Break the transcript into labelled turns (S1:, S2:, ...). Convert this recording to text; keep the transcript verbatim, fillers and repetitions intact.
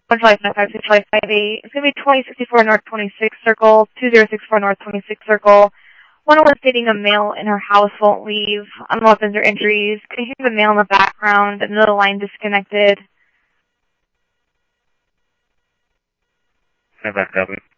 S1: one five nine five six five five eight. It's going to be twenty sixty-four North twenty-sixth Circle, two zero six four North twenty-sixth Circle. One was stating a male in her house won't leave. I don't know if there's injuries. Can you hear the male in the background? Another line disconnected.
S2: Have that copy.